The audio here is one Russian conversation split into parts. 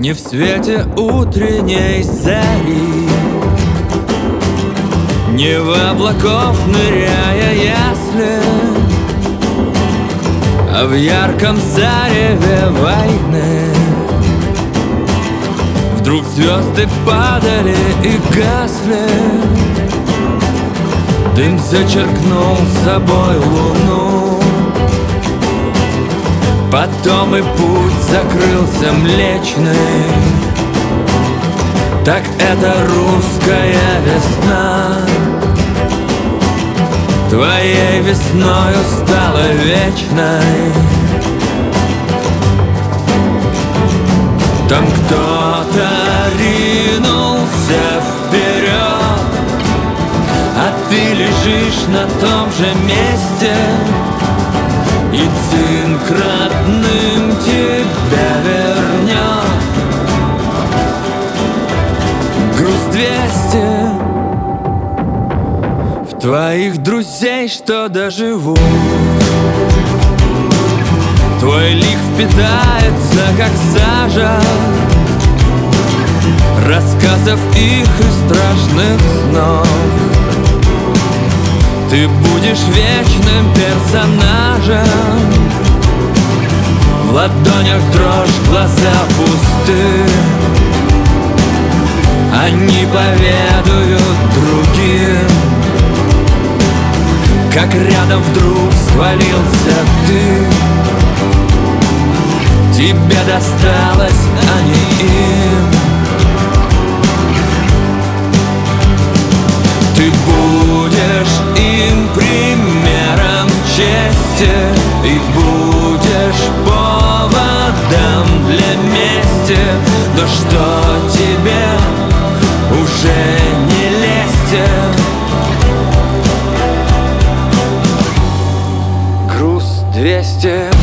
не в свете утренней зари, не в облаков ныряя ясли, а в ярком зареве войны. Вдруг звезды падали и гасли, дым зачеркнул собой луну. Потом и путь закрылся Млечный. Так это русская весна. Твоей весною стала вечной. Там кто-то ринулся вперед, а ты лежишь на том же месте, и цинк родным тебя вернет. Груз 200 в твоих друзей, что доживут. Твой лик впитается, как сажа, рассказов их и страшных снов. Ты будешь вечным персонажем. В ладонях дрожь, глаза пусты. Они поведают другим, как рядом вдруг свалился ты. Тебе досталось, а не им. Ты будешь им примером чести и будешь поводом для мести. Но что тебе уже не лезьте. Груз 200.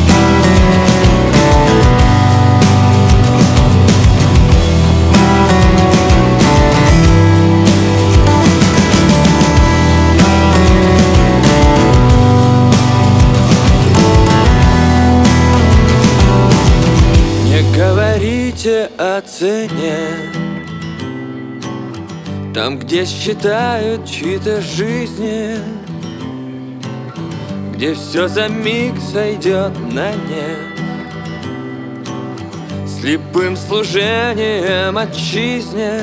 Говорите о цене там, где считают чьи-то жизни, где все за миг сойдет на нет, слепым служением отчизне.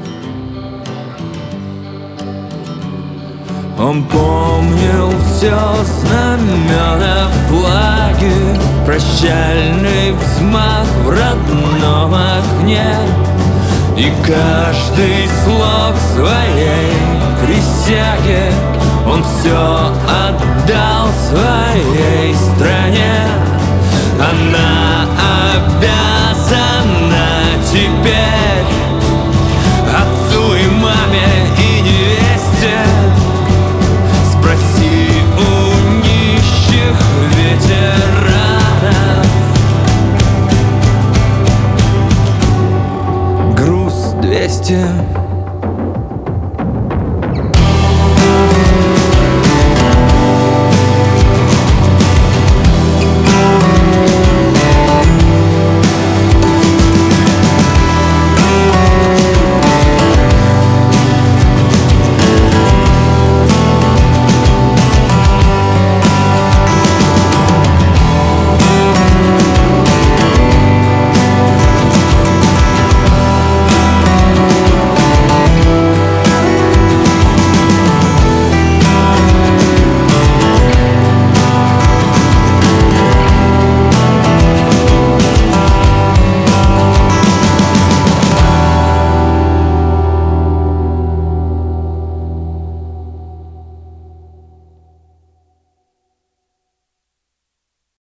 Он помнил все: знамена, флаги, прощальный взмах в родном окне. И каждый слог своей присяги он все отдал своей стране. Она обязана теперь